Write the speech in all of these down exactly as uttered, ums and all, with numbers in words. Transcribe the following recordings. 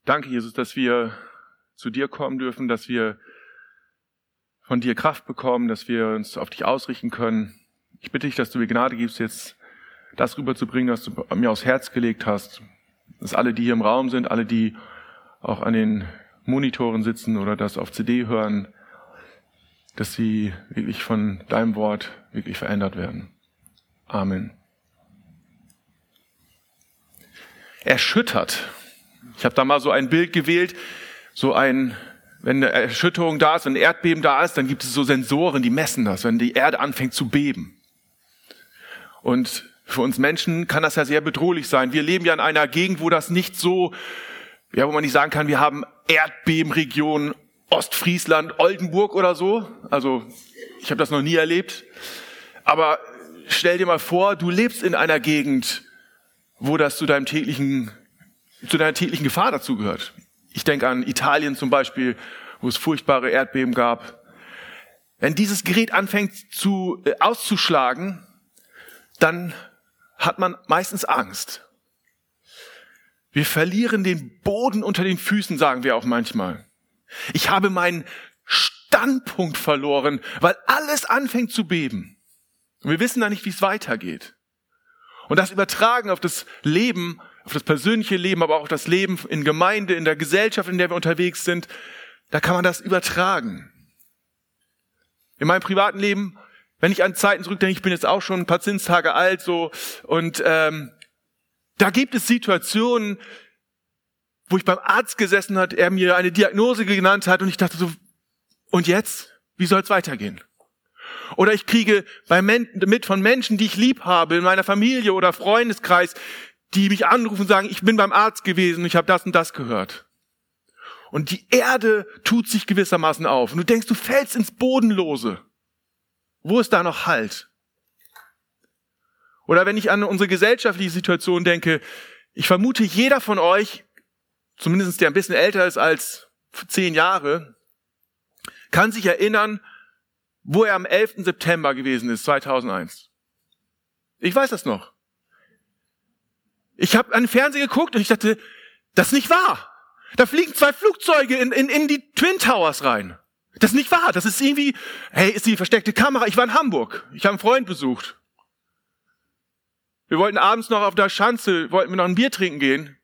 Danke, Jesus, dass wir zu dir kommen dürfen, dass wir von dir Kraft bekommen, dass wir uns auf dich ausrichten können. Ich bitte dich, dass du mir Gnade gibst, jetzt das rüberzubringen, was du mir aufs Herz gelegt hast. Dass alle, die hier im Raum sind, alle, die auch an den Monitoren sitzen oder das auf C D hören, dass sie wirklich von deinem Wort wirklich verändert werden. Amen. Erschüttert. Ich habe da mal so ein Bild gewählt, so ein, wenn eine Erschütterung da ist, wenn ein Erdbeben da ist, dann gibt es so Sensoren, die messen das, wenn die Erde anfängt zu beben. Und für uns Menschen kann das ja sehr bedrohlich sein. Wir leben ja in einer Gegend, wo das nicht so, ja, wo man nicht sagen kann, wir haben Erdbebenregionen, Ostfriesland, Oldenburg oder so. Also ich habe das noch nie erlebt. Aber stell dir mal vor, du lebst in einer Gegend, wo das zu deinem täglichen, zu deiner täglichen Gefahr dazugehört. Ich denke an Italien zum Beispiel, wo es furchtbare Erdbeben gab. Wenn dieses Gerät anfängt zu äh, auszuschlagen, dann hat man meistens Angst. Wir verlieren den Boden unter den Füßen, sagen wir auch manchmal. Ich habe meinen Standpunkt verloren, weil alles anfängt zu beben. Und wir wissen da nicht, wie es weitergeht. Und das Übertragen auf das Leben, auf das persönliche Leben, aber auch auf das Leben in Gemeinde, in der Gesellschaft, in der wir unterwegs sind, da kann man das übertragen. In meinem privaten Leben, wenn ich an Zeiten zurückdenke, ich bin jetzt auch schon ein paar Zinstage alt, so, und ähm, da gibt es Situationen, wo ich beim Arzt gesessen hat, er mir eine Diagnose genannt hat und ich dachte so, und jetzt? Wie soll es weitergehen? Oder ich kriege bei Men- mit von Menschen, die ich lieb habe, in meiner Familie oder Freundeskreis, die mich anrufen und sagen, ich bin beim Arzt gewesen, ich habe das und das gehört. Und die Erde tut sich gewissermaßen auf. Und du denkst, du fällst ins Bodenlose. Wo ist da noch Halt? Oder wenn ich an unsere gesellschaftliche Situation denke, ich vermute, jeder von euch, zumindest der ein bisschen älter ist als zehn Jahre, kann sich erinnern, wo er am elften September gewesen ist, zweitausendeins. Ich weiß das noch. Ich habe an den Fernseher geguckt und ich dachte, das ist nicht wahr. Da fliegen zwei Flugzeuge in, in, in die Twin Towers rein. Das ist nicht wahr. Das ist irgendwie, hey, ist die versteckte Kamera. Ich war in Hamburg. Ich habe einen Freund besucht. Wir wollten abends noch auf der Schanze, wollten wir noch ein Bier trinken gehen.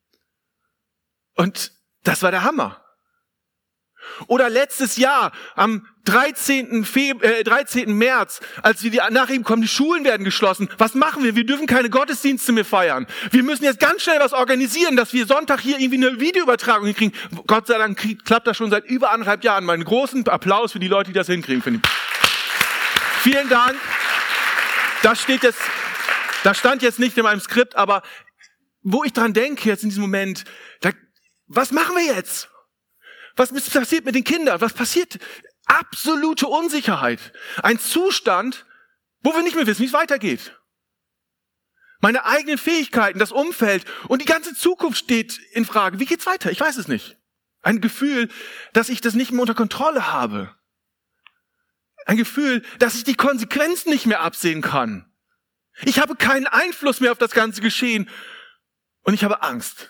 Und das war der Hammer. Oder letztes Jahr, am dreizehnten März, als wir die Nachrichten kommen, die Schulen werden geschlossen. Was machen wir? Wir dürfen keine Gottesdienste mehr feiern. Wir müssen jetzt ganz schnell was organisieren, dass wir Sonntag hier irgendwie eine Videoübertragung hinkriegen. Gott sei Dank klappt das schon seit über anderthalb Jahren. Meinen großen Applaus für die Leute, die das hinkriegen, finde ich. Vielen Dank. Das steht jetzt, das stand jetzt nicht in meinem Skript, aber wo ich dran denke jetzt in diesem Moment, da, was machen wir jetzt? Was passiert mit den Kindern? Was passiert? Absolute Unsicherheit. Ein Zustand, wo wir nicht mehr wissen, wie es weitergeht. Meine eigenen Fähigkeiten, das Umfeld und die ganze Zukunft steht in Frage. Wie geht's weiter? Ich weiß es nicht. Ein Gefühl, dass ich das nicht mehr unter Kontrolle habe. Ein Gefühl, dass ich die Konsequenzen nicht mehr absehen kann. Ich habe keinen Einfluss mehr auf das ganze Geschehen und ich habe Angst.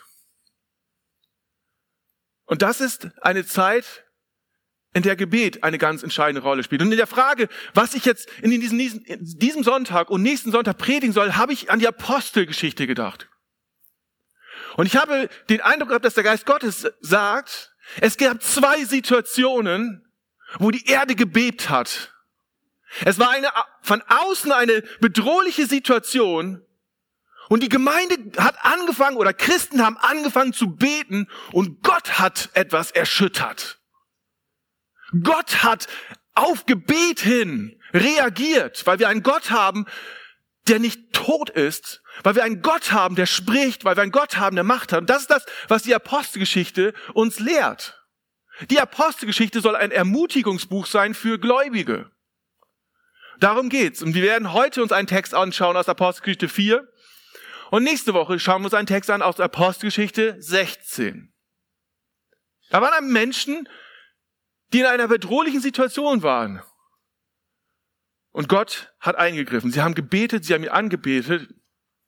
Und das ist eine Zeit, in der Gebet eine ganz entscheidende Rolle spielt. Und in der Frage, was ich jetzt in diesem, in diesem Sonntag und nächsten Sonntag predigen soll, habe ich an die Apostelgeschichte gedacht. Und ich habe den Eindruck gehabt, dass der Geist Gottes sagt, es gab zwei Situationen, wo die Erde gebebt hat. Es war eine von außen eine bedrohliche Situation, und die Gemeinde hat angefangen, oder Christen haben angefangen zu beten, und Gott hat etwas erschüttert. Gott hat auf Gebet hin reagiert, weil wir einen Gott haben, der nicht tot ist, weil wir einen Gott haben, der spricht, weil wir einen Gott haben, der Macht hat. Und das ist das, was die Apostelgeschichte uns lehrt. Die Apostelgeschichte soll ein Ermutigungsbuch sein für Gläubige. Darum geht's. Und wir werden heute uns einen Text anschauen aus Apostelgeschichte vier. Und nächste Woche schauen wir uns einen Text an aus Apostelgeschichte sechzehn. Da waren Menschen, die in einer bedrohlichen Situation waren. Und Gott hat eingegriffen. Sie haben gebetet, sie haben ihn angebetet.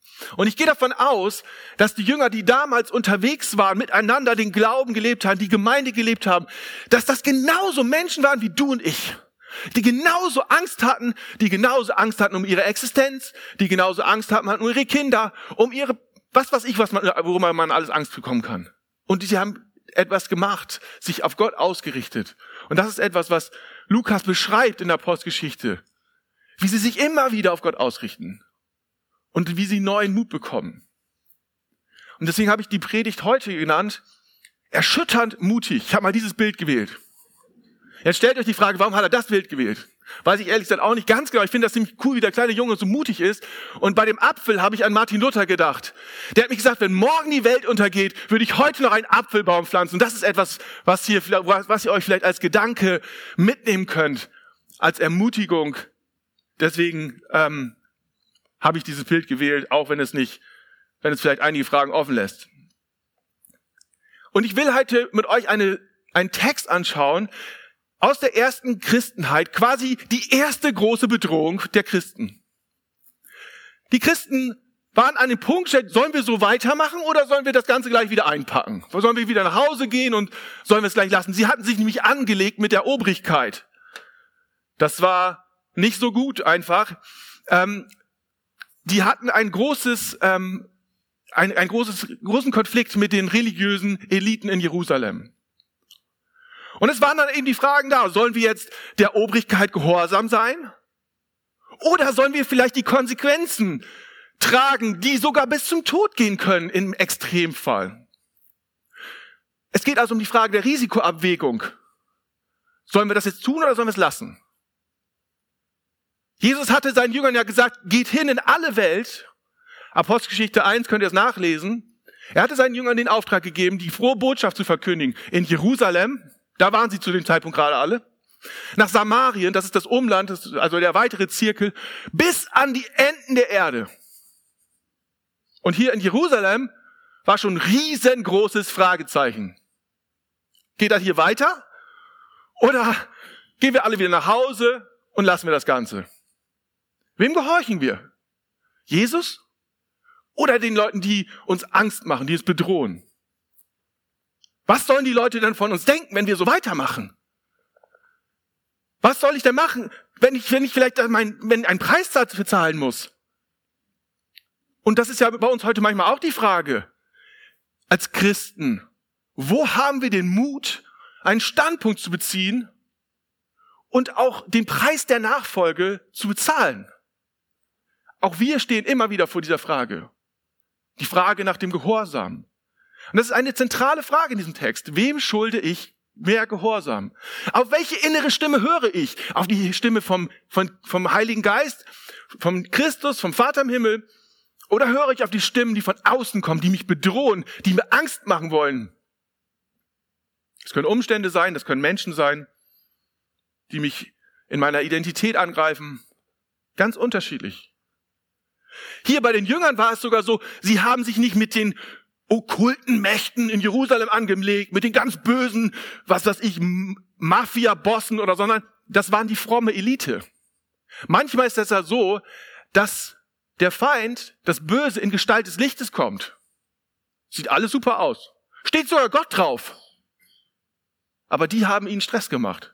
Und ich gehe davon aus, dass die Jünger, die damals unterwegs waren, miteinander den Glauben gelebt haben, die Gemeinde gelebt haben, dass das genauso Menschen waren wie du und ich. Die genauso Angst hatten, die genauso Angst hatten um ihre Existenz, die genauso Angst hatten um ihre Kinder, um ihre, was weiß ich, was man, worüber man alles Angst bekommen kann. Und sie haben etwas gemacht, sich auf Gott ausgerichtet. Und das ist etwas, was Lukas beschreibt in der Apostelgeschichte. Wie sie sich immer wieder auf Gott ausrichten. Und wie sie neuen Mut bekommen. Und deswegen habe ich die Predigt heute genannt, erschütternd mutig. Ich habe mal dieses Bild gewählt. Jetzt stellt euch die Frage, warum hat er das Bild gewählt? Weiß ich ehrlich gesagt auch nicht ganz genau. Ich finde das ziemlich cool, wie der kleine Junge so mutig ist. Und bei dem Apfel habe ich an Martin Luther gedacht. Der hat mich gesagt, wenn morgen die Welt untergeht, würde ich heute noch einen Apfelbaum pflanzen. Und das ist etwas, was, hier, was ihr euch vielleicht als Gedanke mitnehmen könnt, als Ermutigung. Deswegen ähm, habe ich dieses Bild gewählt, auch wenn es nicht, wenn es vielleicht einige Fragen offen lässt. Und ich will heute mit euch eine, einen Text anschauen aus der ersten Christenheit, quasi die erste große Bedrohung der Christen. Die Christen waren an dem Punkt, sollen wir so weitermachen oder sollen wir das Ganze gleich wieder einpacken? Sollen wir wieder nach Hause gehen und sollen wir es gleich lassen? Sie hatten sich nämlich angelegt mit der Obrigkeit. Das war nicht so gut einfach. Ähm, Die hatten ein großes, ähm, ein, ein großes, großen Konflikt mit den religiösen Eliten in Jerusalem. Und es waren dann eben die Fragen da, sollen wir jetzt der Obrigkeit gehorsam sein? Oder sollen wir vielleicht die Konsequenzen tragen, die sogar bis zum Tod gehen können im Extremfall? Es geht also um die Frage der Risikoabwägung. Sollen wir das jetzt tun oder sollen wir es lassen? Jesus hatte seinen Jüngern ja gesagt, geht hin in alle Welt. Apostelgeschichte eins, könnt ihr es nachlesen. Er hatte seinen Jüngern den Auftrag gegeben, die frohe Botschaft zu verkündigen. In Jerusalem, da waren sie zu dem Zeitpunkt gerade alle. Nach Samarien, das ist das Umland, das ist also der weitere Zirkel, bis an die Enden der Erde. Und hier in Jerusalem war schon ein riesengroßes Fragezeichen. Geht das hier weiter? Oder gehen wir alle wieder nach Hause und lassen wir das Ganze? Wem gehorchen wir? Jesus? Oder den Leuten, die uns Angst machen, die es bedrohen? Was sollen die Leute dann von uns denken, wenn wir so weitermachen? Was soll ich denn machen, wenn ich, wenn ich vielleicht mein, wenn einen Preissatz bezahlen muss? Und das ist ja bei uns heute manchmal auch die Frage. Als Christen, wo haben wir den Mut, einen Standpunkt zu beziehen und auch den Preis der Nachfolge zu bezahlen? Auch wir stehen immer wieder vor dieser Frage. Die Frage nach dem Gehorsam. Und das ist eine zentrale Frage in diesem Text. Wem schulde ich mehr Gehorsam? Auf welche innere Stimme höre ich? Auf die Stimme vom, vom, vom Heiligen Geist, vom Christus, vom Vater im Himmel? Oder höre ich auf die Stimmen, die von außen kommen, die mich bedrohen, die mir Angst machen wollen? Das können Umstände sein, das können Menschen sein, die mich in meiner Identität angreifen. Ganz unterschiedlich. Hier bei den Jüngern war es sogar so, sie haben sich nicht mit den okkulten Mächten in Jerusalem angelegt, mit den ganz bösen, was weiß ich, Mafia-Bossen oder, sondern das waren die fromme Elite. Manchmal ist es ja so, dass der Feind, das Böse in Gestalt des Lichtes kommt. Sieht alles super aus. Steht sogar Gott drauf. Aber die haben ihnen Stress gemacht.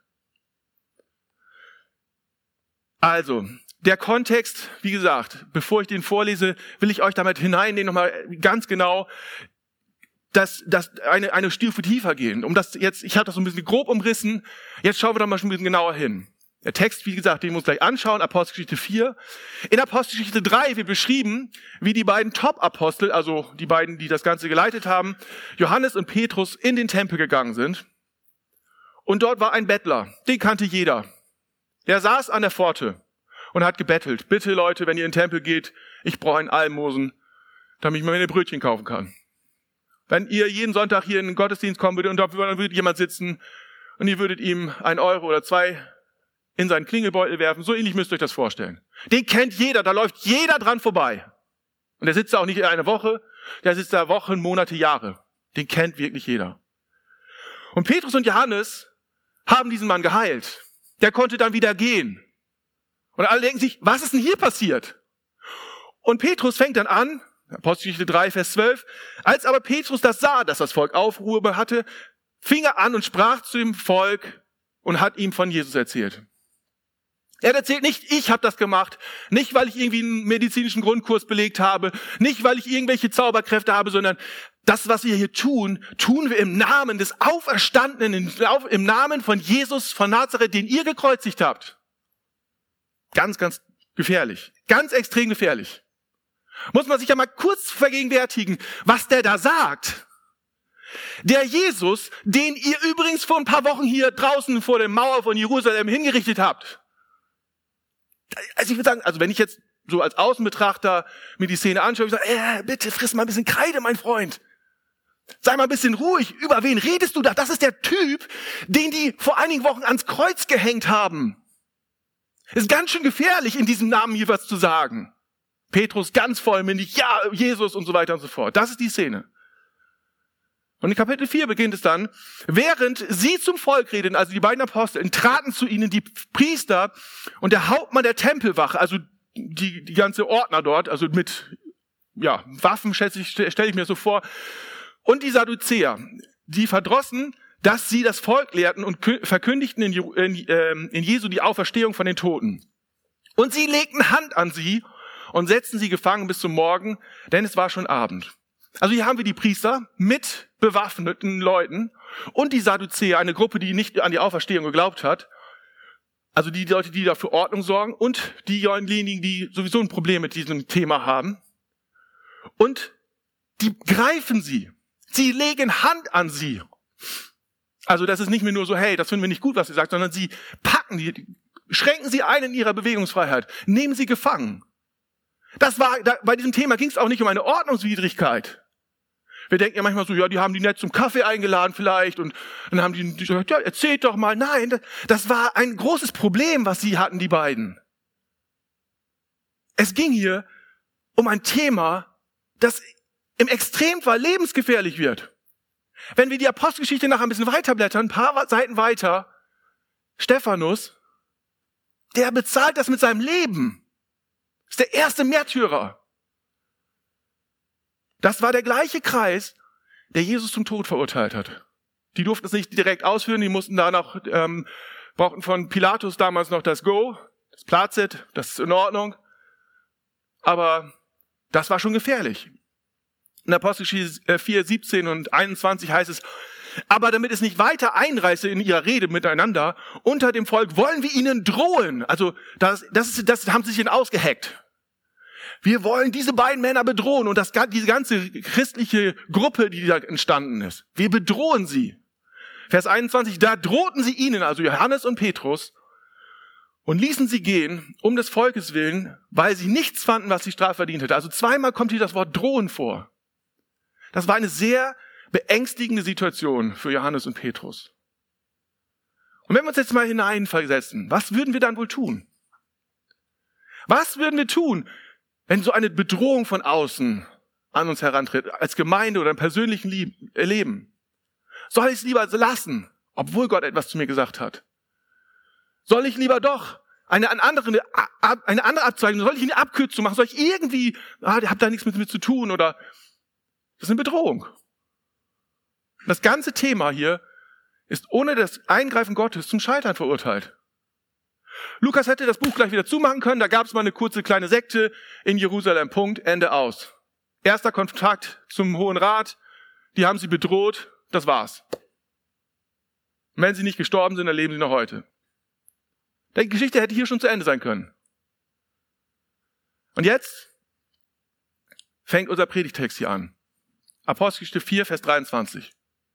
Also, der Kontext, wie gesagt, bevor ich den vorlese, will ich euch damit hineinnehmen, nochmal ganz genau, dass, dass eine, eine Stufe tiefer gehen. Um das jetzt, ich habe das so ein bisschen grob umrissen, jetzt schauen wir doch mal schon ein bisschen genauer hin. Der Text, wie gesagt, den wir uns gleich anschauen, Apostelgeschichte vier. In Apostelgeschichte drei wird beschrieben, wie die beiden Top-Apostel, also die beiden, die das Ganze geleitet haben, Johannes und Petrus, in den Tempel gegangen sind. Und dort war ein Bettler, den kannte jeder. Der saß an der Pforte und hat gebettelt. Bitte Leute, wenn ihr in den Tempel geht, ich brauche einen Almosen, damit ich mir meine Brötchen kaufen kann. Wenn ihr jeden Sonntag hier in den Gottesdienst kommen würdet und da würde jemand sitzen und ihr würdet ihm einen Euro oder zwei in seinen Klingelbeutel werfen, so ähnlich müsst ihr euch das vorstellen. Den kennt jeder, da läuft jeder dran vorbei. Und der sitzt da auch nicht in einer Woche, der sitzt da Wochen, Monate, Jahre. Den kennt wirklich jeder. Und Petrus und Johannes haben diesen Mann geheilt. Der konnte dann wieder gehen. Und alle denken sich, was ist denn hier passiert? Und Petrus fängt dann an, Apostelgeschichte drei, Vers zwölf. Als aber Petrus das sah, dass das Volk Aufruhr hatte, fing er an und sprach zu dem Volk und hat ihm von Jesus erzählt. Er erzählt nicht, ich habe das gemacht, nicht, weil ich irgendwie einen medizinischen Grundkurs belegt habe, nicht, weil ich irgendwelche Zauberkräfte habe, sondern das, was wir hier tun, tun wir im Namen des Auferstandenen, im Namen von Jesus von Nazareth, den ihr gekreuzigt habt. Ganz, ganz gefährlich, ganz extrem gefährlich. Muss man sich ja mal kurz vergegenwärtigen, was der da sagt. Der Jesus, den ihr übrigens vor ein paar Wochen hier draußen vor der Mauer von Jerusalem hingerichtet habt. Also ich würde sagen, also wenn ich jetzt so als Außenbetrachter mir die Szene anschaue, ich sage, äh, bitte friss mal ein bisschen Kreide, mein Freund. Sei mal ein bisschen ruhig. Über wen redest du da? Das ist der Typ, den die vor einigen Wochen ans Kreuz gehängt haben. Ist ganz schön gefährlich, in diesem Namen hier was zu sagen. Petrus ganz vollmündig, ja, Jesus und so weiter und so fort. Das ist die Szene. Und in Kapitel vier beginnt es dann, während sie zum Volk reden, also die beiden Aposteln, traten zu ihnen die Priester und der Hauptmann der Tempelwache, also die, die ganze Ordner dort, also mit ja, Waffen, schätze ich, stelle ich mir so vor, und die Sadduzäer, die verdrossen, dass sie das Volk lehrten und verkündigten in, in, in Jesu die Auferstehung von den Toten. Und sie legten Hand an sie und setzten sie gefangen bis zum Morgen, denn es war schon Abend. Also hier haben wir die Priester mit bewaffneten Leuten und die Sadduzäer, eine Gruppe, die nicht an die Auferstehung geglaubt hat. Also die Leute, die da für Ordnung sorgen und diejenigen, die sowieso ein Problem mit diesem Thema haben. Und die greifen sie. Sie legen Hand an sie. Also das ist nicht mehr nur so, hey, das finden wir nicht gut, was sie sagt, sondern sie packen die, schränken sie ein in ihrer Bewegungsfreiheit, nehmen sie gefangen. Das war, da, bei diesem Thema ging es auch nicht um eine Ordnungswidrigkeit. Wir denken ja manchmal so, ja, die haben die nett zum Kaffee eingeladen vielleicht und dann haben die gesagt, ja, erzählt doch mal. Nein, das, das war ein großes Problem, was sie hatten, die beiden. Es ging hier um ein Thema, das im Extremfall lebensgefährlich wird. Wenn wir die Apostelgeschichte nachher ein bisschen weiterblättern, ein paar Seiten weiter, Stephanus, der bezahlt das mit seinem Leben. Das ist der erste Märtyrer. Das war der gleiche Kreis, der Jesus zum Tod verurteilt hat. Die durften es nicht direkt ausführen, die mussten danach, ähm, brauchten von Pilatus damals noch das Go, das Plazet, das ist in Ordnung. Aber das war schon gefährlich. In Apostelgeschichte vier, siebzehn und einundzwanzig heißt es, aber damit es nicht weiter einreiße in ihrer Rede miteinander, unter dem Volk wollen wir ihnen drohen. Also das, das, ist, das haben sie sich ausgeheckt. Wir wollen diese beiden Männer bedrohen und das, diese ganze christliche Gruppe, die da entstanden ist. Wir bedrohen sie. Vers einundzwanzig, da drohten sie ihnen, also Johannes und Petrus, und ließen sie gehen, um des Volkes willen, weil sie nichts fanden, was die Strafe verdient hätte. Also zweimal kommt hier das Wort drohen vor. Das war eine sehr beängstigende Situation für Johannes und Petrus. Und wenn wir uns jetzt mal hineinversetzen, was würden wir dann wohl tun? Was würden wir tun, wenn so eine Bedrohung von außen an uns herantritt, als Gemeinde oder im persönlichen Leben? Soll ich es lieber lassen, obwohl Gott etwas zu mir gesagt hat? Soll ich lieber doch eine, eine, andere, eine andere Abzweigung, soll ich eine Abkürzung machen? Soll ich irgendwie, ah, ihr habt da nichts mit mir zu tun oder das ist eine Bedrohung. Das ganze Thema hier ist ohne das Eingreifen Gottes zum Scheitern verurteilt. Lukas hätte das Buch gleich wieder zumachen können, da gab es mal eine kurze kleine Sekte in Jerusalem, Punkt, Ende aus. Erster Kontakt zum Hohen Rat, die haben sie bedroht, das war's. Und wenn sie nicht gestorben sind, dann leben sie noch heute. Die Geschichte hätte hier schon zu Ende sein können. Und jetzt fängt unser Predigtext hier an. Apostelgeschichte vier, Vers dreiundzwanzig.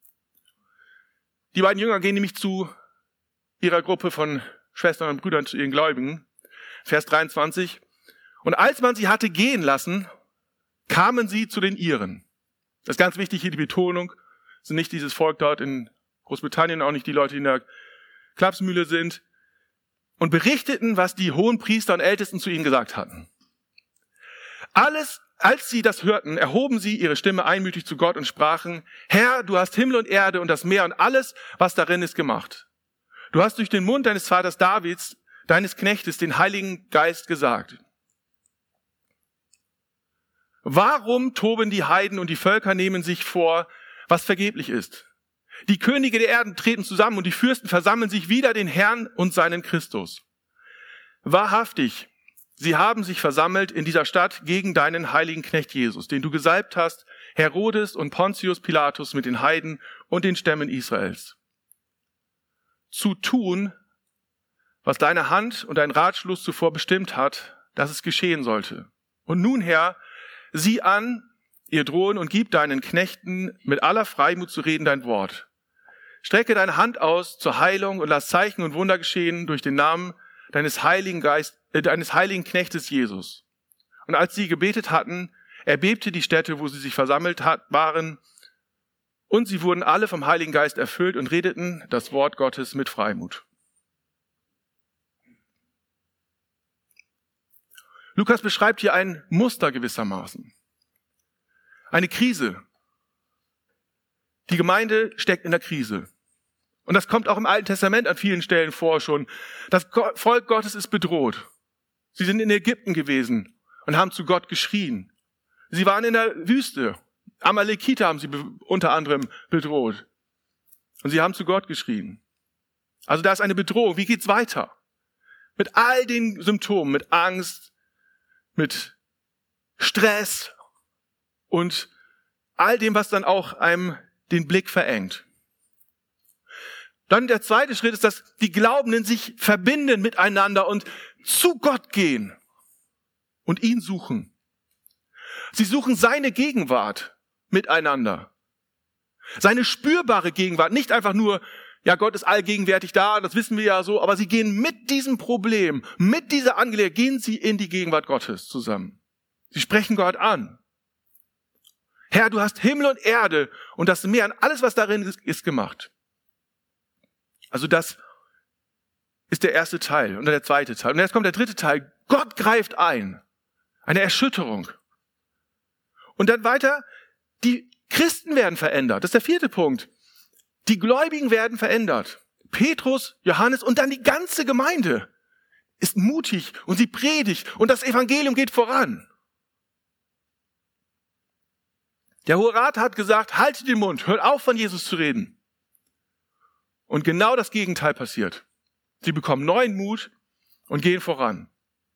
Die beiden Jünger gehen nämlich zu ihrer Gruppe von Schwestern und Brüdern, zu ihren Gläubigen. Vers dreiundzwanzig. Und als man sie hatte gehen lassen, kamen sie zu den Iren. Das ist ganz wichtig hier, die Betonung. Das sind nicht dieses Volk dort in Großbritannien, auch nicht die Leute, die in der Klapsmühle sind. Und berichteten, was die hohen Priester und Ältesten zu ihnen gesagt hatten. Alles, als sie das hörten, erhoben sie ihre Stimme einmütig zu Gott und sprachen, Herr, du hast Himmel und Erde und das Meer und alles, was darin ist, gemacht. Du hast durch den Mund deines Vaters Davids, deines Knechtes, den Heiligen Geist gesagt. Warum toben die Heiden und die Völker nehmen sich vor, was vergeblich ist? Die Könige der Erden treten zusammen und die Fürsten versammeln sich wider den Herrn und seinen Christus. Wahrhaftig, sie haben sich versammelt in dieser Stadt gegen deinen heiligen Knecht Jesus, den du gesalbt hast, Herodes und Pontius Pilatus mit den Heiden und den Stämmen Israels. Zu tun, was deine Hand und dein Ratschluss zuvor bestimmt hat, dass es geschehen sollte. Und nun, Herr, sieh an, ihr drohen und gib deinen Knechten mit aller Freimut zu reden dein Wort. Strecke deine Hand aus zur Heilung und lass Zeichen und Wunder geschehen durch den Namen deines heiligen Geist, äh, deines heiligen Knechtes Jesus. Und als sie gebetet hatten, erbebte die Stätte, wo sie sich versammelt hat, waren, und sie wurden alle vom Heiligen Geist erfüllt und redeten das Wort Gottes mit Freimut. Lukas beschreibt hier ein Muster gewissermaßen. Eine Krise. Die Gemeinde steckt in der Krise. Und das kommt auch im Alten Testament an vielen Stellen vor schon. Das Volk Gottes ist bedroht. Sie sind in Ägypten gewesen und haben zu Gott geschrien. Sie waren in der Wüste. Amalekiter haben sie be- unter anderem bedroht. Und sie haben zu Gott geschrien. Also da ist eine Bedrohung. Wie geht's weiter? Mit all den Symptomen, mit Angst, mit Stress und all dem, was dann auch einem den Blick verengt. Dann der zweite Schritt ist, dass die Glaubenden sich verbinden miteinander und zu Gott gehen und ihn suchen. Sie suchen seine Gegenwart miteinander. Seine spürbare Gegenwart, nicht einfach nur, ja, Gott ist allgegenwärtig da, das wissen wir ja so, aber sie gehen mit diesem Problem, mit dieser Angelegenheit, gehen sie in die Gegenwart Gottes zusammen. Sie sprechen Gott an. Herr, du hast Himmel und Erde und das Meer und alles, was darin ist, ist gemacht. Also das ist der erste Teil und dann der zweite Teil. Und jetzt kommt der dritte Teil. Gott greift ein. Eine Erschütterung. Und dann weiter, die Christen werden verändert. Das ist der vierte Punkt. Die Gläubigen werden verändert. Petrus, Johannes und dann die ganze Gemeinde ist mutig und sie predigt und das Evangelium geht voran. Der Hohe Rat hat gesagt, haltet den Mund, hört auf, von Jesus zu reden. Und genau das Gegenteil passiert. Sie bekommen neuen Mut und gehen voran.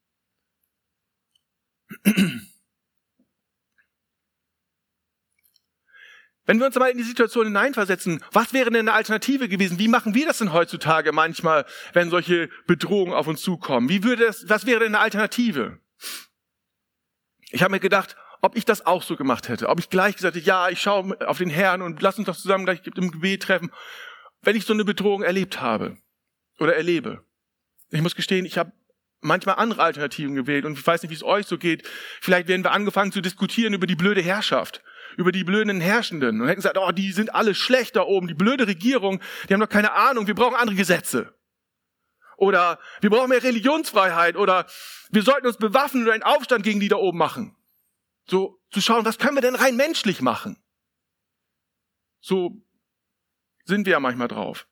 Wenn wir uns mal in die Situation hineinversetzen, was wäre denn eine Alternative gewesen? Wie machen wir das denn heutzutage manchmal, wenn solche Bedrohungen auf uns zukommen? Wie würde das, was wäre denn eine Alternative? Ich habe mir gedacht, ob ich das auch so gemacht hätte. Ob ich gleich gesagt hätte, ja, ich schaue auf den Herrn und lass uns doch zusammen gleich im Gebet treffen, wenn ich so eine Bedrohung erlebt habe oder erlebe. Ich muss gestehen, ich habe manchmal andere Alternativen gewählt und ich weiß nicht, wie es euch so geht. Vielleicht werden wir angefangen zu diskutieren über die blöde Herrschaft, über die blöden Herrschenden und hätten gesagt, oh, die sind alle schlecht da oben, die blöde Regierung, die haben doch keine Ahnung, wir brauchen andere Gesetze. Oder wir brauchen mehr Religionsfreiheit oder wir sollten uns bewaffnen und einen Aufstand gegen die da oben machen. So zu schauen, was können wir denn rein menschlich machen? So sind wir ja manchmal drauf.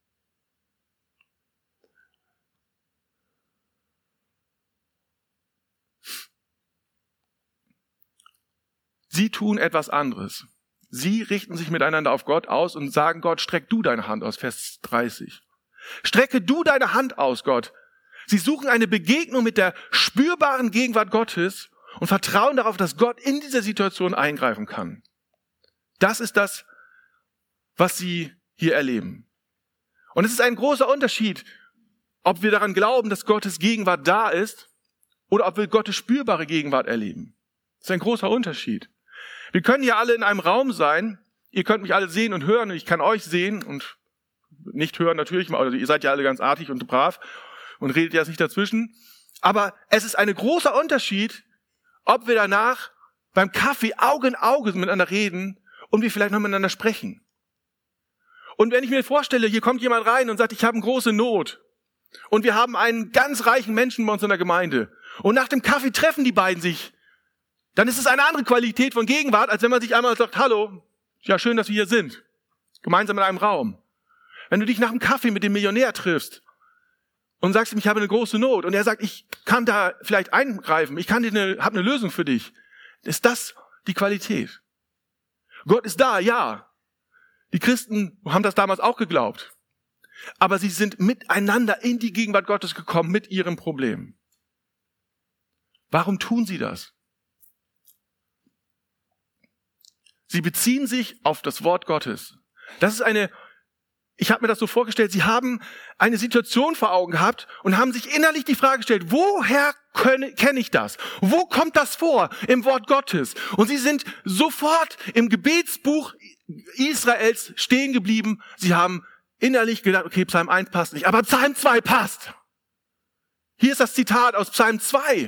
Sie tun etwas anderes. Sie richten sich miteinander auf Gott aus und sagen, Gott, streck du deine Hand aus, Vers dreißig. Strecke du deine Hand aus, Gott. Sie suchen eine Begegnung mit der spürbaren Gegenwart Gottes und vertrauen darauf, dass Gott in dieser Situation eingreifen kann. Das ist das, was sie hier erleben. Und es ist ein großer Unterschied, ob wir daran glauben, dass Gottes Gegenwart da ist oder ob wir Gottes spürbare Gegenwart erleben. Das ist ein großer Unterschied. Wir können ja alle in einem Raum sein. Ihr könnt mich alle sehen und hören und ich kann euch sehen und nicht hören natürlich. Also ihr seid ja alle ganz artig und brav und redet jetzt nicht dazwischen. Aber es ist ein großer Unterschied, ob wir danach beim Kaffee Auge in Auge miteinander reden und wir vielleicht noch miteinander sprechen. Und wenn ich mir vorstelle, hier kommt jemand rein und sagt, ich habe eine große Not und wir haben einen ganz reichen Menschen bei uns in der Gemeinde und nach dem Kaffee treffen die beiden sich, dann ist es eine andere Qualität von Gegenwart, als wenn man sich einmal sagt, hallo, ja schön, dass wir hier sind, gemeinsam in einem Raum. Wenn du dich nach dem Kaffee mit dem Millionär triffst und sagst ihm, ich habe eine große Not und er sagt, ich kann da vielleicht eingreifen, ich kann dir eine, habe eine Lösung für dich, Ist das die Qualität? Gott ist da, ja. Die Christen haben das damals auch geglaubt. Aber sie sind miteinander in die Gegenwart Gottes gekommen mit ihren Problemen. Warum tun sie das? Sie beziehen sich auf das Wort Gottes. Das ist eine, ich habe mir das so vorgestellt, sie haben eine Situation vor Augen gehabt und haben sich innerlich die Frage gestellt, woher kenne ich das? Wo kommt das vor im Wort Gottes? Und sie sind sofort im Gebetsbuch Israels stehen geblieben. Sie haben innerlich gedacht, okay, Psalm eins passt nicht, aber Psalm zwei passt. Hier ist das Zitat aus Psalm zwei.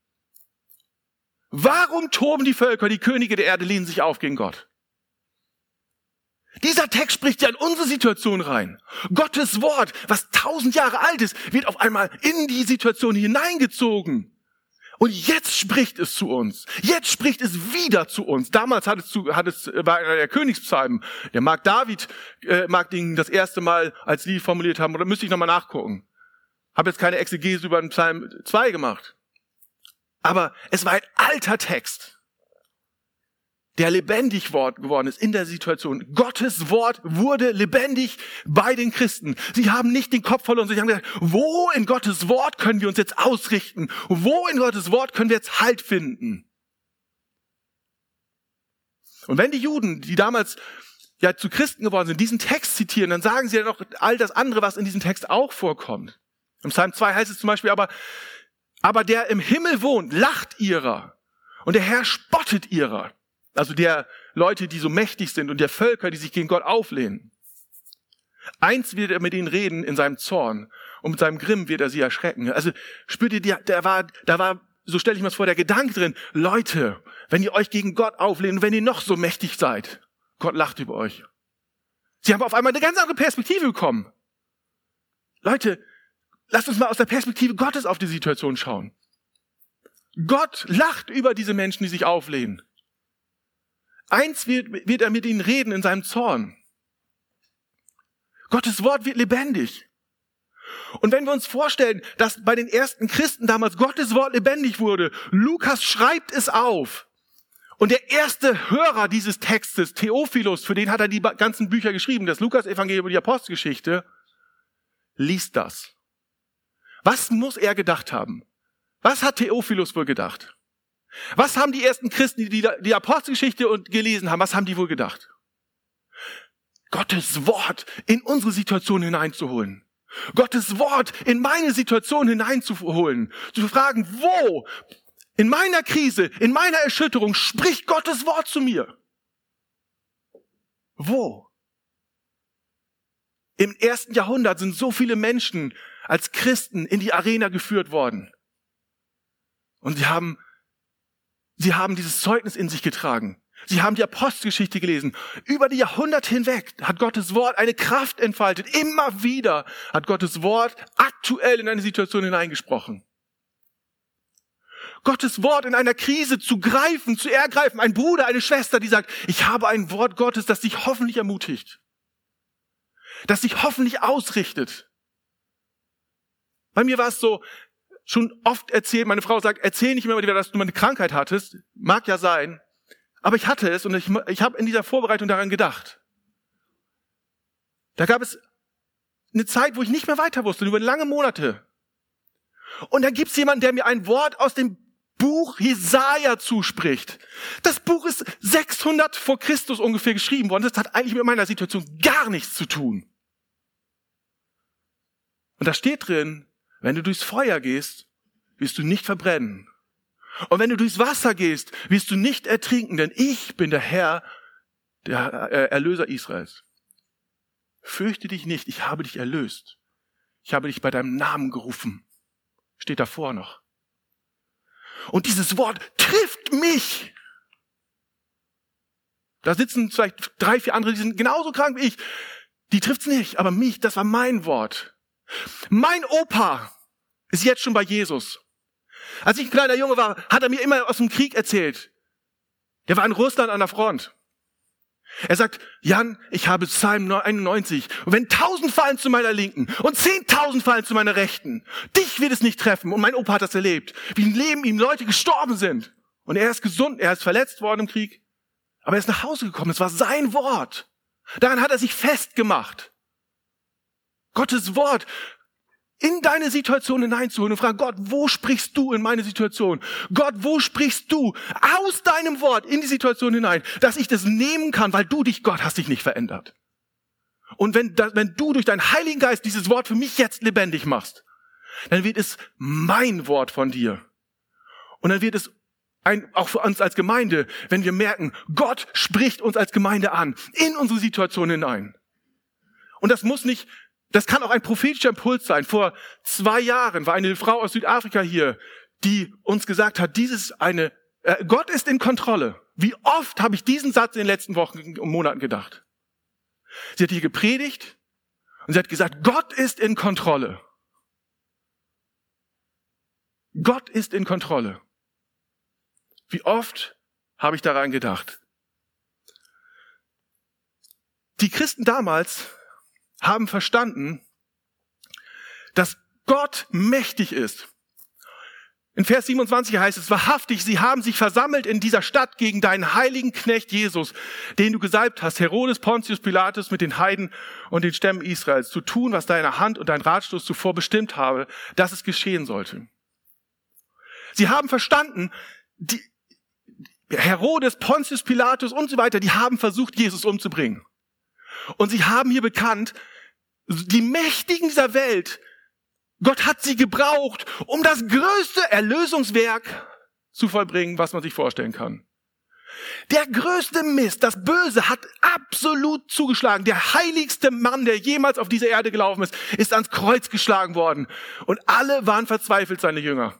Warum toben die Völker, die Könige der Erde lehnen sich auf gegen Gott? Dieser Text spricht ja in unsere Situation rein. Gottes Wort, was tausend Jahre alt ist, wird auf einmal in die Situation hineingezogen. Und jetzt spricht es zu uns. Jetzt spricht es wieder zu uns. Damals hat es, zu, hat es bei einer der Königspsalmen, der Mark David äh, mag den das erste Mal als Lied formuliert haben, oder müsste ich nochmal nachgucken. Habe jetzt keine Exegese über den Psalm zwei gemacht. Aber es war ein alter Text, der lebendig geworden ist in der Situation. Gottes Wort wurde lebendig bei den Christen. Sie haben nicht den Kopf verloren. Sie haben gesagt, wo in Gottes Wort können wir uns jetzt ausrichten? Wo in Gottes Wort können wir jetzt Halt finden? Und wenn die Juden, die damals ja zu Christen geworden sind, diesen Text zitieren, dann sagen sie ja noch all das andere, was in diesem Text auch vorkommt. Im Psalm zwei heißt es zum Beispiel aber, aber der im Himmel wohnt, lacht ihrer. Und der Herr spottet ihrer. Also der Leute, die so mächtig sind und der Völker, die sich gegen Gott auflehnen. Eins wird er mit ihnen reden in seinem Zorn und mit seinem Grimm wird er sie erschrecken. Also spürt ihr, da war, da war, so stelle ich mir das vor, der Gedanke drin, Leute, wenn ihr euch gegen Gott auflehnt und wenn ihr noch so mächtig seid, Gott lacht über euch. Sie haben auf einmal eine ganz andere Perspektive bekommen. Leute, lasst uns mal aus der Perspektive Gottes auf die Situation schauen. Gott lacht über diese Menschen, die sich auflehnen. Eins wird, wird er mit ihnen reden in seinem Zorn. Gottes Wort wird lebendig. Und wenn wir uns vorstellen, dass bei den ersten Christen damals Gottes Wort lebendig wurde, Lukas schreibt es auf. Und der erste Hörer dieses Textes, Theophilus, für den hat er die ganzen Bücher geschrieben, das Lukas-Evangelium und die Apostelgeschichte, liest das. Was muss er gedacht haben? Was hat Theophilus wohl gedacht? Was haben die ersten Christen, die die Apostelgeschichte gelesen haben, was haben die wohl gedacht? Gottes Wort in unsere Situation hineinzuholen. Gottes Wort in meine Situation hineinzuholen. Zu fragen, wo in meiner Krise, in meiner Erschütterung spricht Gottes Wort zu mir? Wo? Im ersten Jahrhundert sind so viele Menschen als Christen in die Arena geführt worden. Und sie haben Sie haben dieses Zeugnis in sich getragen. Sie haben die Apostelgeschichte gelesen. Über die Jahrhunderte hinweg hat Gottes Wort eine Kraft entfaltet. Immer wieder hat Gottes Wort aktuell in eine Situation hineingesprochen. Gottes Wort in einer Krise zu greifen, zu ergreifen. Ein Bruder, eine Schwester, die sagt, ich habe ein Wort Gottes, das dich hoffentlich ermutigt. Das dich hoffentlich ausrichtet. Bei mir war es so, schon oft erzählt, meine Frau sagt, erzähl nicht mehr, dass du mal eine Krankheit hattest. Mag ja sein. Aber ich hatte es und ich, ich habe in dieser Vorbereitung daran gedacht. Da gab es eine Zeit, wo ich nicht mehr weiter wusste, über lange Monate. Und dann gibt es jemanden, der mir ein Wort aus dem Buch Jesaja zuspricht. Das Buch ist sechshundert vor Christus ungefähr geschrieben worden. Das hat eigentlich mit meiner Situation gar nichts zu tun. Und da steht drin, wenn du durchs Feuer gehst, wirst du nicht verbrennen. Und wenn du durchs Wasser gehst, wirst du nicht ertrinken, denn ich bin der Herr, der Erlöser Israels. Fürchte dich nicht, ich habe dich erlöst. Ich habe dich bei deinem Namen gerufen. Steht davor noch. Und dieses Wort trifft mich. Da sitzen vielleicht drei, vier andere, die sind genauso krank wie ich. Die trifft's nicht, aber mich, das war mein Wort. Mein Opa ist jetzt schon bei Jesus. Als ich ein kleiner Junge war, hat er mir immer aus dem Krieg erzählt. Der war in Russland an der Front. Er sagt, Jan, ich habe Psalm einundneunzig. Und wenn tausend fallen zu meiner Linken und zehntausend fallen zu meiner Rechten, dich wird es nicht treffen. Und mein Opa hat das erlebt, wie im Leben ihm Leute gestorben sind. Und er ist gesund, er ist verletzt worden im Krieg. Aber er ist nach Hause gekommen, es war sein Wort. Daran hat er sich festgemacht. Gottes Wort in deine Situation hineinzuholen und fragen, Gott, wo sprichst du in meine Situation? Gott, wo sprichst du aus deinem Wort in die Situation hinein, dass ich das nehmen kann, weil du dich, Gott, hast dich nicht verändert. Und wenn, wenn du durch deinen Heiligen Geist dieses Wort für mich jetzt lebendig machst, dann wird es mein Wort von dir. Und dann wird es ein, auch für uns als Gemeinde, wenn wir merken, Gott spricht uns als Gemeinde an, in unsere Situation hinein. Und das muss nicht, das kann auch ein prophetischer Impuls sein. Vor zwei Jahren war eine Frau aus Südafrika hier, die uns gesagt hat, dieses eine, äh, Gott ist in Kontrolle. Wie oft habe ich diesen Satz in den letzten Wochen und Monaten gedacht? Sie hat hier gepredigt und sie hat gesagt, Gott ist in Kontrolle. Gott ist in Kontrolle. Wie oft habe ich daran gedacht? Die Christen damals haben verstanden, dass Gott mächtig ist. In Vers siebenundzwanzig heißt es, wahrhaftig, sie haben sich versammelt in dieser Stadt gegen deinen heiligen Knecht Jesus, den du gesalbt hast, Herodes, Pontius Pilatus mit den Heiden und den Stämmen Israels, zu tun, was deine Hand und dein Ratschluss zuvor bestimmt habe, dass es geschehen sollte. Sie haben verstanden, die Herodes, Pontius Pilatus und so weiter, die haben versucht, Jesus umzubringen. Und sie haben hier bekannt, die Mächtigen dieser Welt, Gott hat sie gebraucht, um das größte Erlösungswerk zu vollbringen, was man sich vorstellen kann. Der größte Mist, das Böse hat absolut zugeschlagen. Der heiligste Mann, der jemals auf dieser Erde gelaufen ist, ist ans Kreuz geschlagen worden. Und alle waren verzweifelt, seine Jünger.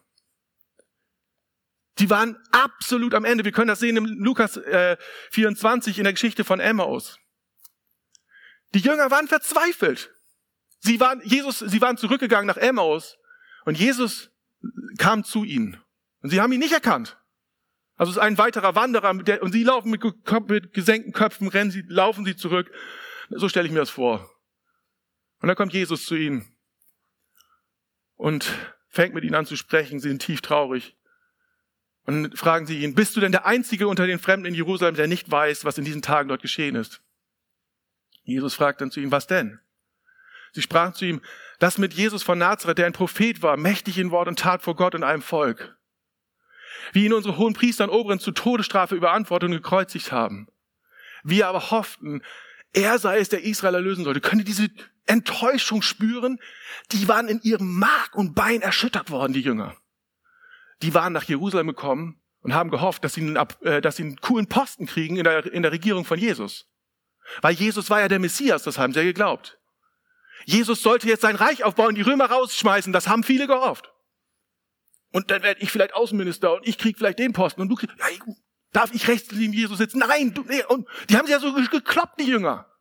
Die waren absolut am Ende. Wir können das sehen im Lukas äh, vierundzwanzig in der Geschichte von Emmaus. Die Jünger waren verzweifelt. Sie waren, Jesus, sie waren zurückgegangen nach Emmaus und Jesus kam zu ihnen. Und sie haben ihn nicht erkannt. Also es ist ein weiterer Wanderer der, und sie laufen mit, mit gesenkten Köpfen, rennen sie, laufen sie zurück. So stelle ich mir das vor. Und dann kommt Jesus zu ihnen und fängt mit ihnen an zu sprechen. Sie sind tief traurig. Und dann fragen sie ihn, bist du denn der Einzige unter den Fremden in Jerusalem, der nicht weiß, was in diesen Tagen dort geschehen ist? Jesus fragt dann zu ihnen, was denn? Sie sprachen zu ihm, das mit Jesus von Nazareth, der ein Prophet war, mächtig in Wort und Tat vor Gott und einem Volk. Wie ihn unsere hohen Priester und Oberen zur Todesstrafe überantwortet und gekreuzigt haben. Wir aber hofften, er sei es, der Israel erlösen sollte. Könnt ihr diese Enttäuschung spüren? Die waren in ihrem Mark und Bein erschüttert worden, die Jünger. Die waren nach Jerusalem gekommen und haben gehofft, dass sie einen, äh, dass sie einen coolen Posten kriegen in der, in der Regierung von Jesus. Weil Jesus war ja der Messias, das haben sie ja geglaubt. Jesus sollte jetzt sein Reich aufbauen, die Römer rausschmeißen, das haben viele gehofft. Und dann werde ich vielleicht Außenminister und ich krieg vielleicht den Posten und du kriegst, ja, darf ich rechts neben Jesus sitzen? Nein, du, nee. Und die haben sich ja so gekloppt, die Jünger.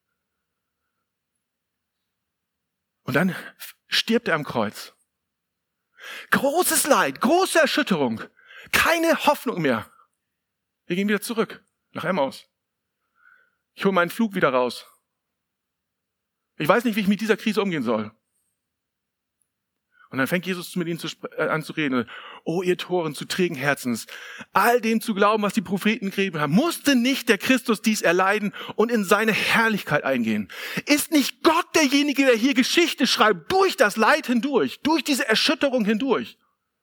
Und dann stirbt er am Kreuz. Großes Leid, große Erschütterung, keine Hoffnung mehr. Wir gehen wieder zurück nach Emmaus. Ich hole meinen Flug wieder raus. Ich weiß nicht, wie ich mit dieser Krise umgehen soll. Und dann fängt Jesus mit ihnen zu, äh, an zu reden. Oh, ihr Toren zu trägen Herzens, all dem zu glauben, was die Propheten geschrieben haben. Musste nicht der Christus dies erleiden und in seine Herrlichkeit eingehen? Ist nicht Gott derjenige, der hier Geschichte schreibt, durch das Leid hindurch, durch diese Erschütterung hindurch?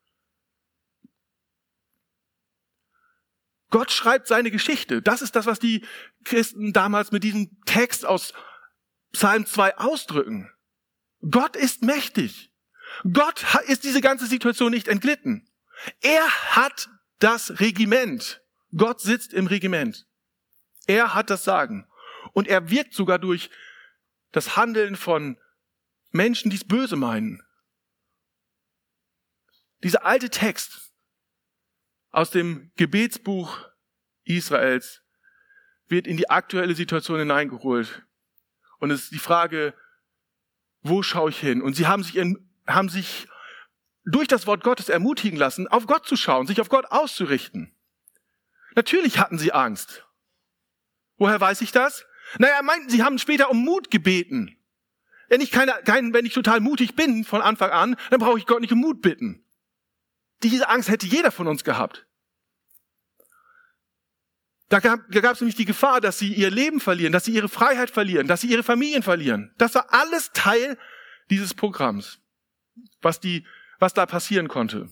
Gott schreibt seine Geschichte. Das ist das, was die Christen damals mit diesem Text aus Psalm zwei ausdrücken. Gott ist mächtig. Gott ist diese ganze Situation nicht entglitten. Er hat das Regiment. Gott sitzt im Regiment. Er hat das Sagen. Und er wirkt sogar durch das Handeln von Menschen, die es böse meinen. Dieser alte Text aus dem Gebetsbuch Israels wird in die aktuelle Situation hineingeholt. Und es ist die Frage, wo schaue ich hin? Und sie haben sich, in, haben sich durch das Wort Gottes ermutigen lassen, auf Gott zu schauen, sich auf Gott auszurichten. Natürlich hatten sie Angst. Woher weiß ich das? Naja, meinten, sie haben später um Mut gebeten. Wenn ich, keine, kein, wenn ich total mutig bin von Anfang an, dann brauche ich Gott nicht um Mut bitten. Diese Angst hätte jeder von uns gehabt. Da gab da gab es nämlich die Gefahr, dass sie ihr Leben verlieren, dass sie ihre Freiheit verlieren, dass sie ihre Familien verlieren. Das war alles Teil dieses Programms, was die, was da passieren konnte.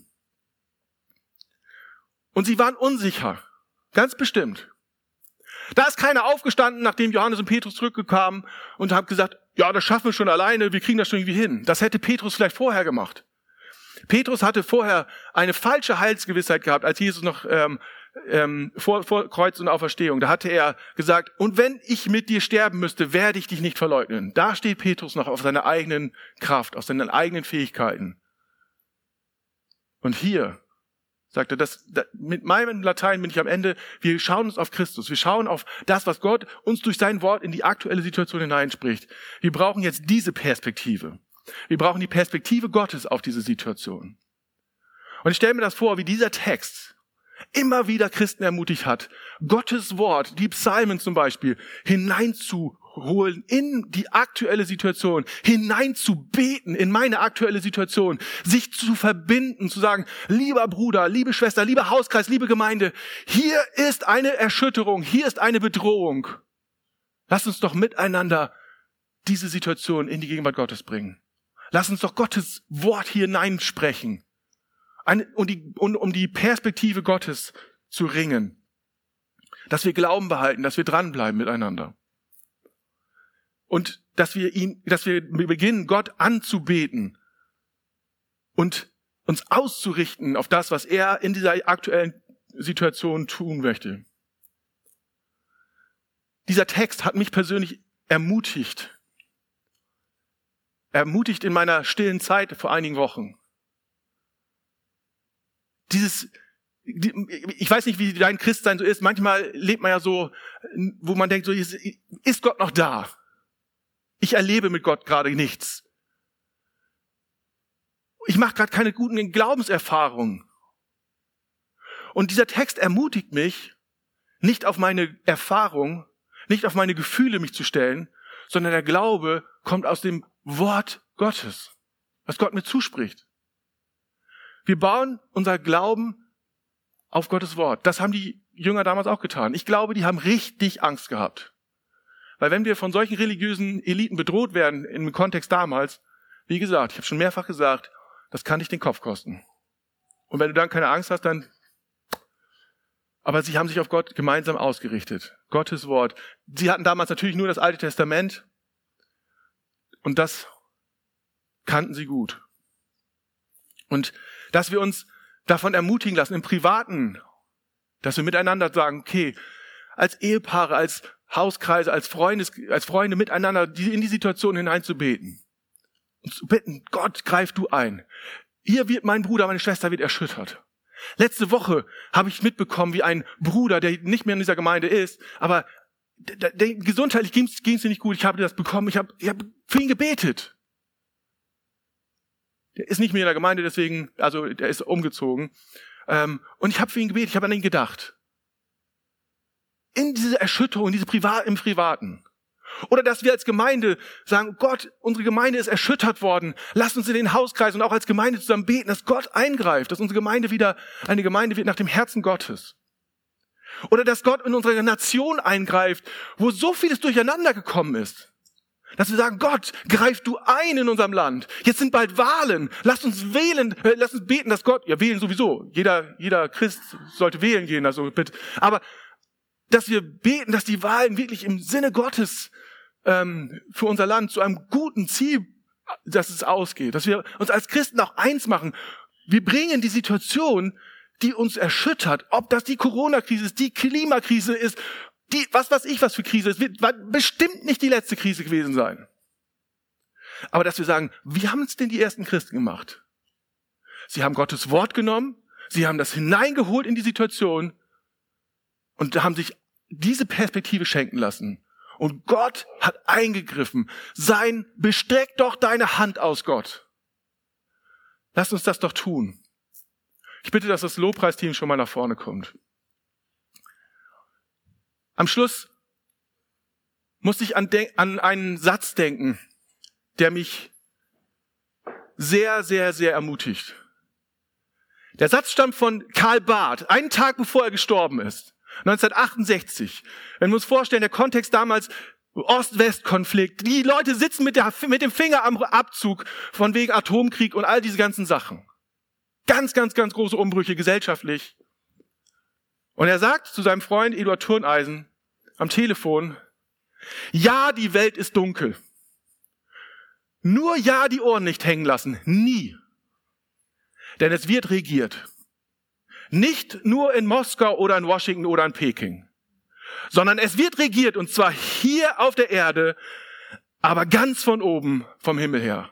Und sie waren unsicher, ganz bestimmt. Da ist keiner aufgestanden, nachdem Johannes und Petrus zurückkamen und hat gesagt, ja, das schaffen wir schon alleine, wir kriegen das schon irgendwie hin. Das hätte Petrus vielleicht vorher gemacht. Petrus hatte vorher eine falsche Heilsgewissheit gehabt, als Jesus noch ähm, ähm, vor, vor Kreuz und Auferstehung. Da hatte er gesagt, und wenn ich mit dir sterben müsste, werde ich dich nicht verleugnen. Da steht Petrus noch auf seiner eigenen Kraft, auf seinen eigenen Fähigkeiten. Und hier sagt er, das, das, mit meinem Latein bin ich am Ende, wir schauen uns auf Christus, wir schauen auf das, was Gott uns durch sein Wort in die aktuelle Situation hineinspricht. Wir brauchen jetzt diese Perspektive. Wir brauchen die Perspektive Gottes auf diese Situation. Und ich stelle mir das vor, wie dieser Text immer wieder Christen ermutigt hat, Gottes Wort, die Psalmen zum Beispiel, hineinzuholen in die aktuelle Situation, hineinzubeten in meine aktuelle Situation, sich zu verbinden, zu sagen, lieber Bruder, liebe Schwester, lieber Hauskreis, liebe Gemeinde, hier ist eine Erschütterung, hier ist eine Bedrohung. Lass uns doch miteinander diese Situation in die Gegenwart Gottes bringen. Lass uns doch Gottes Wort hier hineinsprechen. Eine, um, die, um, um die Perspektive Gottes zu ringen. Dass wir Glauben behalten, dass wir dranbleiben miteinander. Und dass wir ihn, dass wir beginnen, Gott anzubeten und uns auszurichten auf das, was er in dieser aktuellen Situation tun möchte. Dieser Text hat mich persönlich ermutigt. Ermutigt in meiner stillen Zeit vor einigen Wochen. Dieses, ich weiß nicht, wie dein Christsein so ist. Manchmal lebt man ja so, wo man denkt, so ist Gott noch da? Ich erlebe mit Gott gerade nichts. Ich mache gerade keine guten Glaubenserfahrungen. Und dieser Text ermutigt mich, nicht auf meine Erfahrung, nicht auf meine Gefühle mich zu stellen, sondern der Glaube kommt aus dem Wort Gottes, was Gott mir zuspricht. Wir bauen unser Glauben auf Gottes Wort. Das haben die Jünger damals auch getan. Ich glaube, die haben richtig Angst gehabt. Weil wenn wir von solchen religiösen Eliten bedroht werden, im Kontext damals, wie gesagt, ich habe schon mehrfach gesagt, das kann dich den Kopf kosten. Und wenn du dann keine Angst hast, dann... Aber sie haben sich auf Gott gemeinsam ausgerichtet. Gottes Wort. Sie hatten damals natürlich nur das Alte Testament. Und das kannten sie gut. Und dass wir uns davon ermutigen lassen, im Privaten, dass wir miteinander sagen, okay, als Ehepaare, als Hauskreise, als Freunde, als Freunde miteinander in die Situation hineinzubeten. Und zu bitten, Gott, greif du ein. Hier wird mein Bruder, meine Schwester wird erschüttert. Letzte Woche habe ich mitbekommen, wie ein Bruder, der nicht mehr in dieser Gemeinde ist, aber der, der, gesundheitlich ging es ihm nicht gut, ich habe das bekommen, ich habe ich hab für ihn gebetet. Der ist nicht mehr in der Gemeinde, deswegen, also der ist umgezogen. Ähm, und ich habe für ihn gebetet, ich habe an ihn gedacht. In diese Erschütterung, in diese Privat, im Privaten. Oder dass wir als Gemeinde sagen, Gott, unsere Gemeinde ist erschüttert worden. Lasst uns in den Hauskreis und auch als Gemeinde zusammen beten, dass Gott eingreift, dass unsere Gemeinde wieder eine Gemeinde wird nach dem Herzen Gottes. Oder dass Gott in unsere Nation eingreift, wo so vieles durcheinander gekommen ist. Dass wir sagen, Gott, greif du ein in unserem Land. Jetzt sind bald Wahlen. Lasst uns wählen, äh, lasst uns beten, dass Gott, ja, wählen sowieso. Jeder, jeder Christ sollte wählen gehen, also bitte. Aber, dass wir beten, dass die Wahlen wirklich im Sinne Gottes, ähm, für unser Land zu einem guten Ziel, dass es ausgeht. Dass wir uns als Christen auch eins machen. Wir bringen die Situation, die uns erschüttert, ob das die Corona-Krise ist, die Klimakrise ist, die, was weiß ich, was für Krise ist, wird bestimmt nicht die letzte Krise gewesen sein. Aber dass wir sagen, wie haben es denn die ersten Christen gemacht? Sie haben Gottes Wort genommen, sie haben das hineingeholt in die Situation und haben sich diese Perspektive schenken lassen. Und Gott hat eingegriffen. Sein, bestreck doch deine Hand aus, Gott. Lass uns das doch tun. Ich bitte, dass das Lobpreisteam schon mal nach vorne kommt. Am Schluss musste ich an, de- an einen Satz denken, der mich sehr, sehr, sehr ermutigt. Der Satz stammt von Karl Barth, einen Tag bevor er gestorben ist. neunzehnhundertachtundsechzig, wenn wir uns vorstellen, der Kontext damals, Ost-West-Konflikt, die Leute sitzen mit, der, mit dem Finger am Abzug von wegen Atomkrieg und all diese ganzen Sachen. Ganz, ganz, ganz große Umbrüche gesellschaftlich. Und er sagt zu seinem Freund Eduard Turneisen am Telefon, ja, die Welt ist dunkel. Nur ja, die Ohren nicht hängen lassen. Nie. Denn es wird regiert. Nicht nur in Moskau oder in Washington oder in Peking, sondern es wird regiert, und zwar hier auf der Erde, aber ganz von oben vom Himmel her.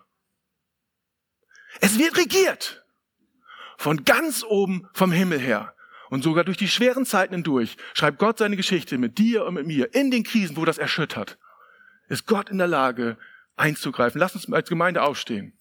Es wird regiert. Von ganz oben vom Himmel her. Und sogar durch die schweren Zeiten hindurch schreibt Gott seine Geschichte mit dir und mit mir. In den Krisen, wo das erschüttert, ist Gott in der Lage, einzugreifen. Lass uns als Gemeinde aufstehen.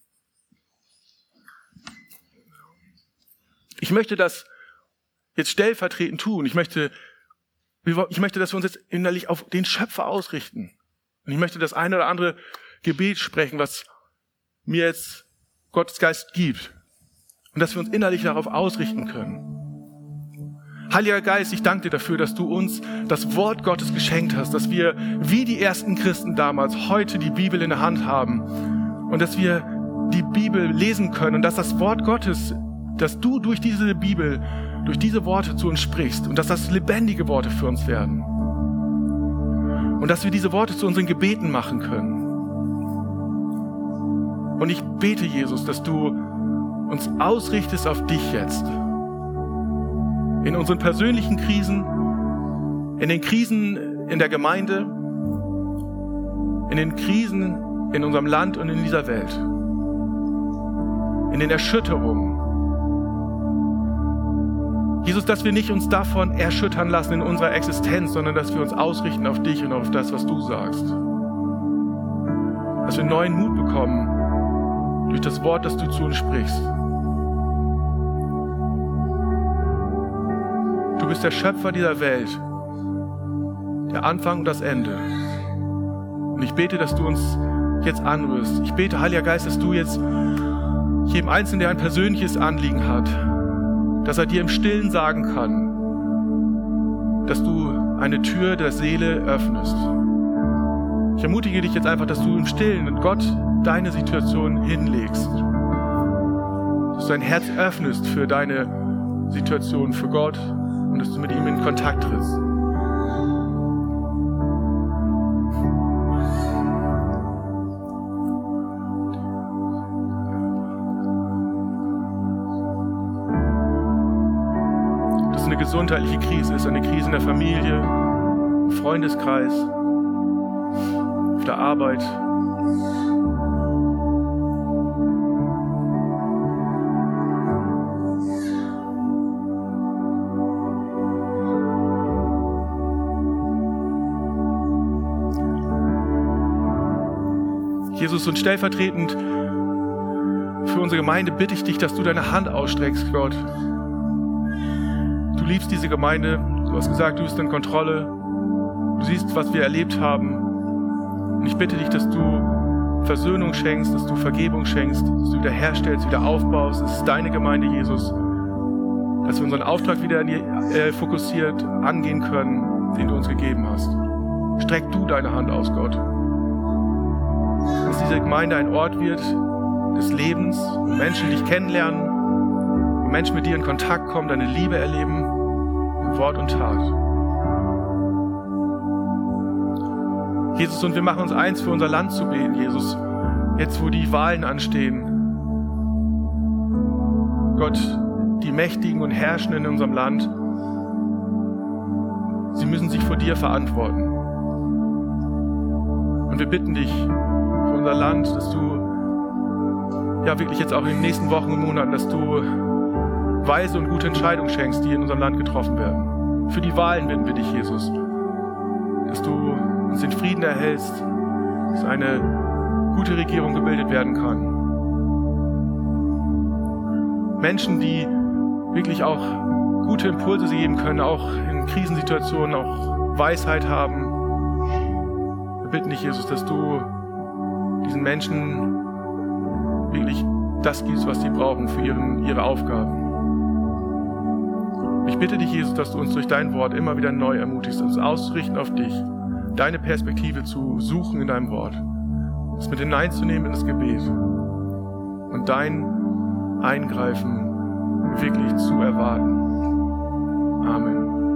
Ich möchte das jetzt stellvertretend tun. Ich möchte, ich möchte, dass wir uns jetzt innerlich auf den Schöpfer ausrichten. Und ich möchte das eine oder andere Gebet sprechen, was mir jetzt Gottes Geist gibt. Und dass wir uns innerlich darauf ausrichten können. Heiliger Geist, ich danke dir dafür, dass du uns das Wort Gottes geschenkt hast, dass wir wie die ersten Christen damals heute die Bibel in der Hand haben und dass wir die Bibel lesen können und dass das Wort Gottes, dass du durch diese Bibel, durch diese Worte zu uns sprichst und dass das lebendige Worte für uns werden und dass wir diese Worte zu unseren Gebeten machen können. Und ich bete, Jesus, dass du uns ausrichtest auf dich jetzt. In unseren persönlichen Krisen, in den Krisen in der Gemeinde, in den Krisen in unserem Land und in dieser Welt, in den Erschütterungen. Jesus, dass wir nicht uns davon erschüttern lassen in unserer Existenz, sondern dass wir uns ausrichten auf dich und auf das, was du sagst. Dass wir neuen Mut bekommen durch das Wort, das du zu uns sprichst. Du bist der Schöpfer dieser Welt, der Anfang und das Ende. Und ich bete, dass du uns jetzt anrührst. Ich bete, Heiliger Geist, dass du jetzt jedem Einzelnen, der ein persönliches Anliegen hat, dass er dir im Stillen sagen kann, dass du eine Tür der Seele öffnest. Ich ermutige dich jetzt einfach, dass du im Stillen mit Gott deine Situation hinlegst. Dass du dein Herz öffnest für deine Situation, für Gott, und dass du mit ihm in Kontakt trittst. Dass es eine gesundheitliche Krise ist, eine Krise in der Familie, im Freundeskreis, auf der Arbeit. Jesus, und stellvertretend für unsere Gemeinde bitte ich dich, dass du deine Hand ausstreckst, Gott. Du liebst diese Gemeinde, du hast gesagt, du bist in Kontrolle, du siehst, was wir erlebt haben. Und ich bitte dich, dass du Versöhnung schenkst, dass du Vergebung schenkst, dass du wiederherstellst, wieder aufbaust. Es ist deine Gemeinde, Jesus, dass wir unseren Auftrag wieder äh, fokussiert angehen können, den du uns gegeben hast. Streck du deine Hand aus, Gott. Dass diese Gemeinde ein Ort wird des Lebens, wo Menschen dich kennenlernen, wo Menschen mit dir in Kontakt kommen, deine Liebe erleben, in Wort und Tat. Jesus, und wir machen uns eins, für unser Land zu beten, Jesus, jetzt wo die Wahlen anstehen. Gott, die Mächtigen und Herrschenden in unserem Land, sie müssen sich vor dir verantworten. Und wir bitten dich, unser Land, dass du ja wirklich jetzt auch in den nächsten Wochen und Monaten, dass du weise und gute Entscheidungen schenkst, die in unserem Land getroffen werden. Für die Wahlen bitten wir dich, Jesus, dass du uns den Frieden erhältst, dass eine gute Regierung gebildet werden kann. Menschen, die wirklich auch gute Impulse geben können, auch in Krisensituationen, auch Weisheit haben. Wir bitten dich, Jesus, dass du diesen Menschen wirklich das gibst, was sie brauchen für ihren, ihre Aufgaben. Ich bitte dich, Jesus, dass du uns durch dein Wort immer wieder neu ermutigst, uns auszurichten auf dich, deine Perspektive zu suchen in deinem Wort, es mit hineinzunehmen in das Gebet und dein Eingreifen wirklich zu erwarten. Amen.